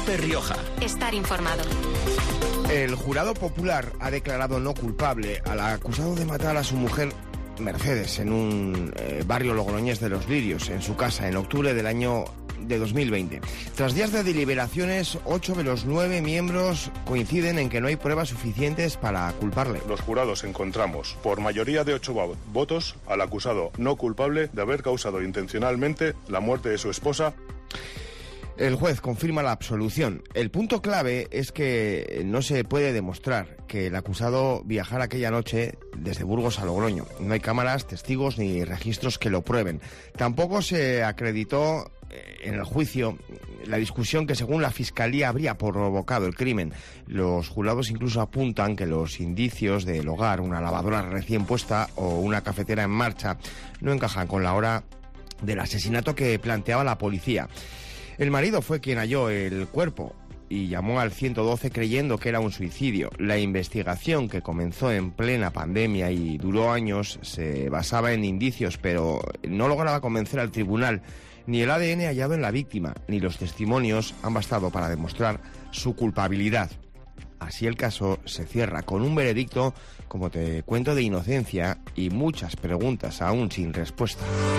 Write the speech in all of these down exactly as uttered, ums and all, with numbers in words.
COPE Rioja. Estar informado. El jurado popular ha declarado no culpable al acusado de matar a su mujer Mercedes en un eh, barrio logroñés de Los Lirios, en su casa, en octubre del año de dos mil veinte. Tras días de deliberaciones, ocho de los nueve miembros coinciden en que no hay pruebas suficientes para culparle. Los jurados encontramos, por mayoría de ocho votos, al acusado no culpable de haber causado intencionalmente la muerte de su esposa. El juez confirma la absolución. El punto clave es que no se puede demostrar que el acusado viajara aquella noche desde Burgos a Logroño. No hay cámaras, testigos ni registros que lo prueben. Tampoco se acreditó en el juicio la discusión que según la Fiscalía habría provocado el crimen. Los jurados incluso apuntan que los indicios del hogar, una lavadora recién puesta o una cafetera en marcha, no encajan con la hora del asesinato que planteaba la policía. El marido fue quien halló el cuerpo y llamó al ciento doce creyendo que era un suicidio. La investigación, que comenzó en plena pandemia y duró años, se basaba en indicios, pero no lograba convencer al tribunal. Ni el A D N hallado en la víctima, ni los testimonios han bastado para demostrar su culpabilidad. Así el caso se cierra con un veredicto, como te cuento, de inocencia y muchas preguntas aún sin respuesta.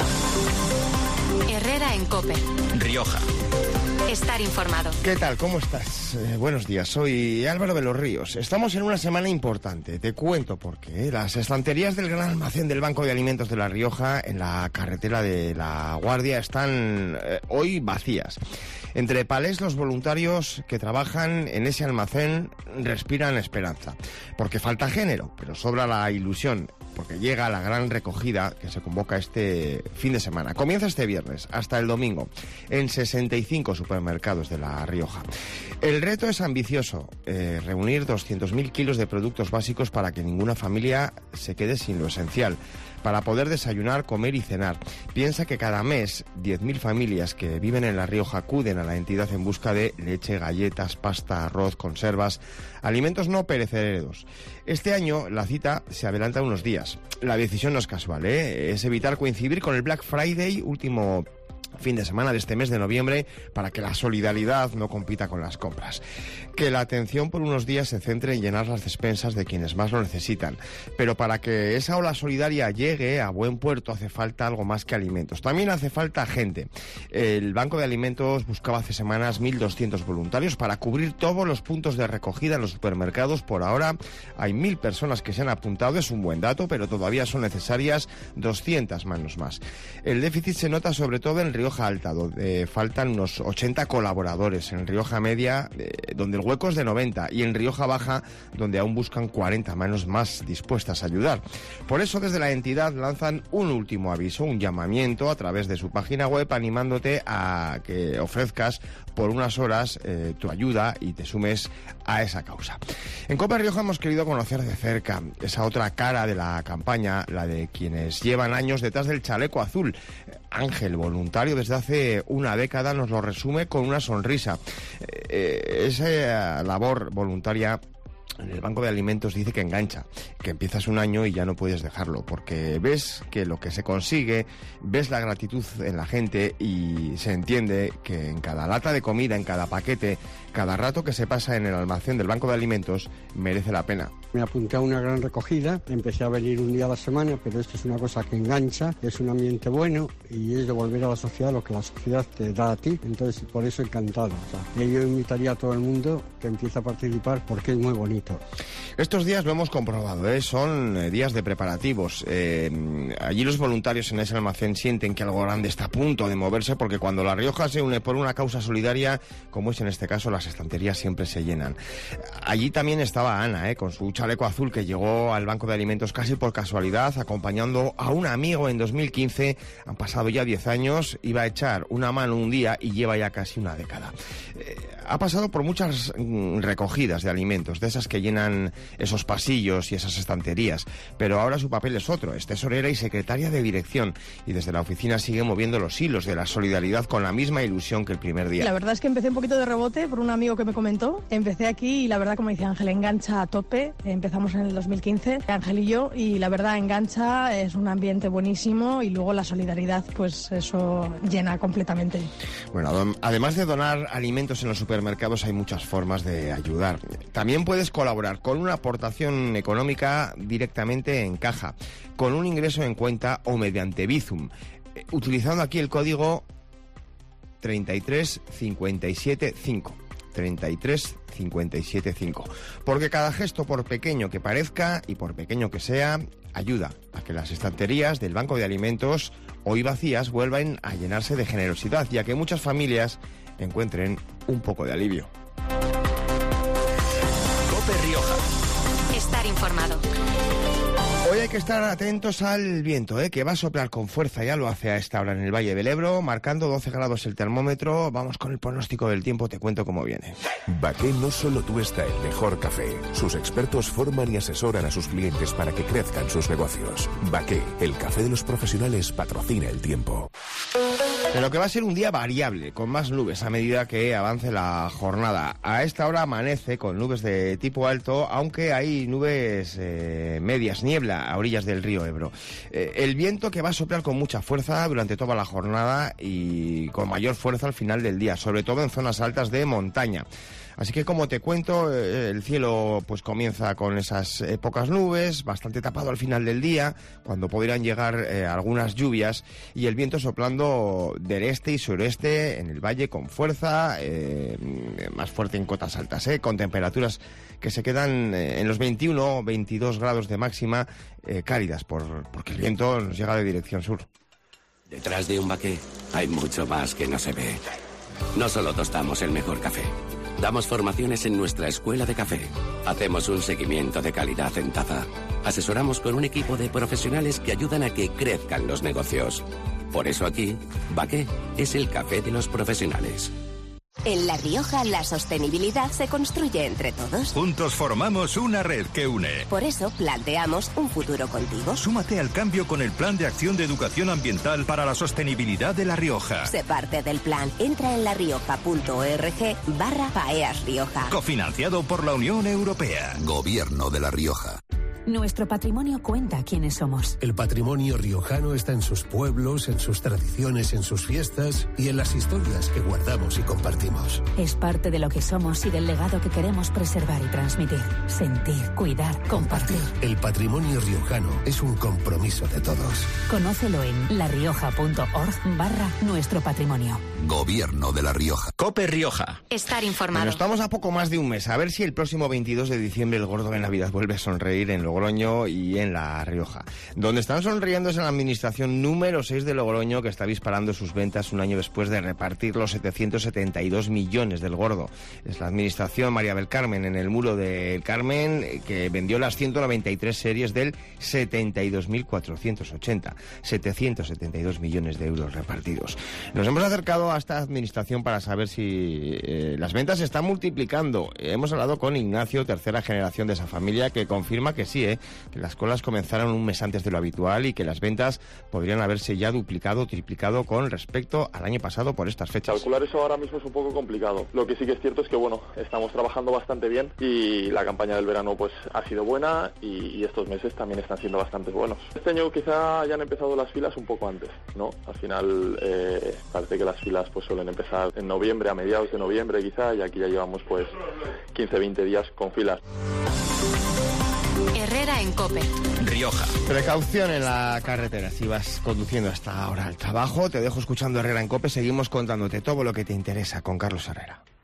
Herrera en COPE Rioja. Estar informado. ¿Qué tal? ¿Cómo estás? Eh, buenos días, soy Álvaro de los Ríos. Estamos en una semana importante, te cuento por qué. Las estanterías del gran almacén del Banco de Alimentos de La Rioja, en la carretera de La Guardia, están eh, hoy vacías. Entre palés, los voluntarios que trabajan en ese almacén respiran esperanza, porque falta género, pero sobra la ilusión, porque llega la gran recogida que se convoca este fin de semana. Comienza este viernes hasta el domingo en sesenta y cinco supermercados de La Rioja. El reto es ambicioso, eh, reunir doscientos mil kilos de productos básicos para que ninguna familia se quede sin lo esencial, para poder desayunar, comer y cenar. Piensa que cada mes diez mil familias que viven en La Rioja acuden a la entidad en busca de leche, galletas, pasta, arroz, conservas, alimentos no perecederos. Este año la cita se adelanta unos días. La decisión no es casual, ¿eh? Es evitar coincidir con el Black Friday, último fin de semana de este mes de noviembre, para que la solidaridad no compita con las compras. Que la atención por unos días se centre en llenar las despensas de quienes más lo necesitan. Pero para que esa ola solidaria llegue a buen puerto hace falta algo más que alimentos. También hace falta gente. El Banco de Alimentos buscaba hace semanas mil doscientos voluntarios para cubrir todos los puntos de recogida en los supermercados. Por ahora hay mil personas que se han apuntado, es un buen dato, pero todavía son necesarias doscientas manos más. El déficit se nota sobre todo en Rioja Alta, donde faltan unos ochenta colaboradores, en Rioja Media, eh, donde el hueco es de noventa, y en Rioja Baja, donde aún buscan cuarenta manos más dispuestas a ayudar. Por eso desde la entidad lanzan un último aviso, un llamamiento a través de su página web, animándote a que ofrezcas por unas horas eh, tu ayuda y te sumes a esa causa. En COPE Rioja hemos querido conocer de cerca esa otra cara de la campaña, la de quienes llevan años detrás del chaleco azul. Ángel, voluntario desde hace una década, nos lo resume con una sonrisa. Eh, esa labor voluntaria en el Banco de Alimentos dice que engancha, que empiezas un año y ya no puedes dejarlo, porque ves que lo que se consigue, ves la gratitud en la gente y se entiende que en cada lata de comida, en cada paquete, cada rato que se pasa en el almacén del Banco de Alimentos merece la pena. Me apunté a una gran recogida, empecé a venir un día a la semana, pero esto es una cosa que engancha, es un ambiente bueno y es devolver a la sociedad lo que la sociedad te da a ti, entonces por eso encantado. O sea, yo invitaría a todo el mundo que empiece a participar porque es muy bonito. Estos días lo hemos comprobado, ¿eh? Son eh, días de preparativos. Eh, allí los voluntarios en ese almacén sienten que algo grande está a punto de moverse, porque cuando La Rioja se une por una causa solidaria, como es en este caso, las estanterías siempre se llenan. Allí también estaba Ana, ¿eh? Con su chaleco azul, que llegó al Banco de Alimentos casi por casualidad, acompañando a un amigo en dos mil quince. Han pasado ya diez años, iba a echar una mano un día y lleva ya casi una década. Eh, ha pasado por muchas mm, recogidas de alimentos, de esas que llenan esos pasillos y esas estanterías, pero ahora su papel es otro, es tesorera y secretaria de dirección, y desde la oficina sigue moviendo los hilos de la solidaridad con la misma ilusión que el primer día. La verdad es que empecé un poquito de rebote por un amigo que me comentó, empecé aquí y la verdad, como dice Ángel, engancha a tope, eh, empezamos en el dos mil quince, Ángel y yo, y la verdad engancha, es un ambiente buenísimo y luego la solidaridad, pues eso llena completamente. Bueno, además de donar alimentos en los supermercados hay muchas formas de ayudar. También puedes colaborar con una aportación económica directamente en caja, con un ingreso en cuenta o mediante Bizum, utilizando aquí el código treinta y tres cincuenta y siete cinco. treinta y tres cincuenta y siete cinco. Porque cada gesto, por pequeño que parezca y por pequeño que sea, ayuda a que las estanterías del Banco de Alimentos, hoy vacías, vuelvan a llenarse de generosidad y a que muchas familias encuentren un poco de alivio. COPE Rioja. Estar informado. Hoy hay que estar atentos al viento, ¿eh? que va a soplar con fuerza, ya lo hace a esta hora en el Valle del Ebro, marcando doce grados el termómetro. Vamos con el pronóstico del tiempo, te cuento cómo viene. Baqué no solo tuesta el mejor café, sus expertos forman y asesoran a sus clientes para que crezcan sus negocios. Baqué, el café de los profesionales, patrocina el tiempo. Pero que va a ser un día variable, con más nubes a medida que avance la jornada. A esta hora amanece con nubes de tipo alto, aunque hay nubes eh, medias, niebla a orillas del río Ebro. Eh, el viento que va a soplar con mucha fuerza durante toda la jornada y con mayor fuerza al final del día, sobre todo en zonas altas de montaña. Así que, como te cuento, el cielo pues comienza con esas eh, pocas nubes, bastante tapado al final del día, cuando podrían llegar eh, algunas lluvias, y el viento soplando del este y sureste en el valle con fuerza, eh, más fuerte en cotas altas, eh, con temperaturas que se quedan eh, en los veintiuno o veintidós grados de máxima, eh, cálidas, por, porque el viento nos llega de dirección sur. Detrás de un baqué hay mucho más que no se ve. No solo tostamos el mejor café. Damos formaciones en nuestra escuela de café. Hacemos un seguimiento de calidad en taza. Asesoramos con un equipo de profesionales que ayudan a que crezcan los negocios. Por eso aquí, Baqué es el café de los profesionales. En La Rioja, la sostenibilidad se construye entre todos. Juntos formamos una red que une. Por eso planteamos un futuro contigo. Súmate al cambio con el Plan de Acción de Educación Ambiental para la Sostenibilidad de La Rioja. Sé parte del plan. Entra en larioja.org barra Paeas Rioja. Cofinanciado por la Unión Europea. Gobierno de La Rioja. Nuestro patrimonio cuenta quiénes somos. El patrimonio riojano está en sus pueblos, en sus tradiciones, en sus fiestas y en las historias que guardamos y compartimos. Es parte de lo que somos y del legado que queremos preservar y transmitir. Sentir, cuidar, compartir. El patrimonio riojano es un compromiso de todos. Conócelo en larioja.org barra nuestro patrimonio. Gobierno de La Rioja. COPE Rioja. Estar informado. Bueno, estamos a poco más de un mes. A ver si el próximo veintidós de diciembre el gordo de Navidad vuelve a sonreír en Logroño y en La Rioja. Donde están sonriendo es en la administración número seis de Logroño, que está disparando sus ventas un año después de repartir los setecientos setenta y dos millones del gordo. Es la administración María del Carmen, en el Muro del Carmen, que vendió las ciento noventa y tres series del setenta y dos mil cuatrocientos ochenta. setecientos setenta y dos millones de euros repartidos. Nos hemos acercado a esta administración para saber si eh, las ventas se están multiplicando. Hemos hablado con Ignacio, tercera generación de esa familia, que confirma que sí, eh, que las colas comenzaron un mes antes de lo habitual y que las ventas podrían haberse ya duplicado o triplicado con respecto al año pasado por estas fechas. Calcular eso ahora mismo es un poco complicado. Lo que sí que es cierto es que, bueno, estamos trabajando bastante bien y la campaña del verano pues ha sido buena y, y estos meses también están siendo bastante buenos. Este año quizá hayan empezado las filas un poco antes, ¿no? Al final eh, parece que las filas pues suelen empezar en noviembre, a mediados de noviembre quizá, y aquí ya llevamos pues quince veinte días con filas. Herrera en COPE. Rioja. Precaución en la carretera si vas conduciendo hasta ahora al trabajo. Te dejo escuchando Herrera en COPE. Seguimos contándote todo lo que te interesa con Carlos Herrera.